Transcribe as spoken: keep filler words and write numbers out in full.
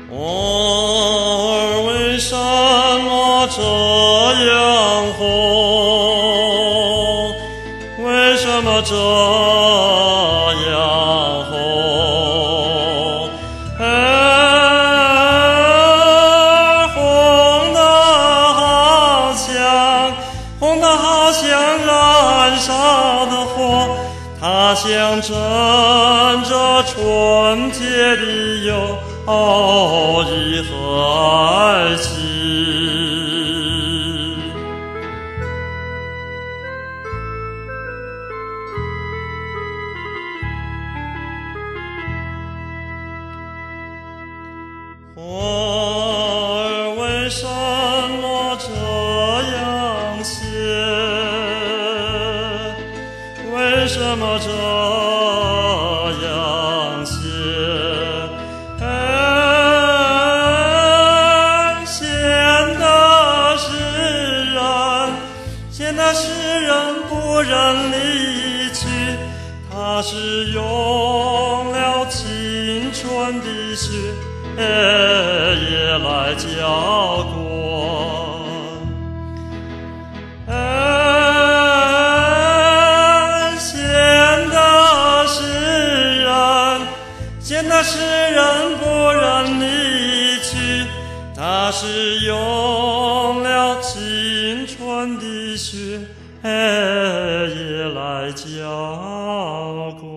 我儿为什么这样红？为什么这样红？儿红得好像，红得好像燃烧的火，它象征着纯洁的友谊和爱情。我儿为什么这样写？为什么这样写？儿显得诗人，显得诗人不忍离去，他是用了青春的血也来浇灌。儿显得诗人，显得诗人不忍离去，他是用了青春的血也来浇灌。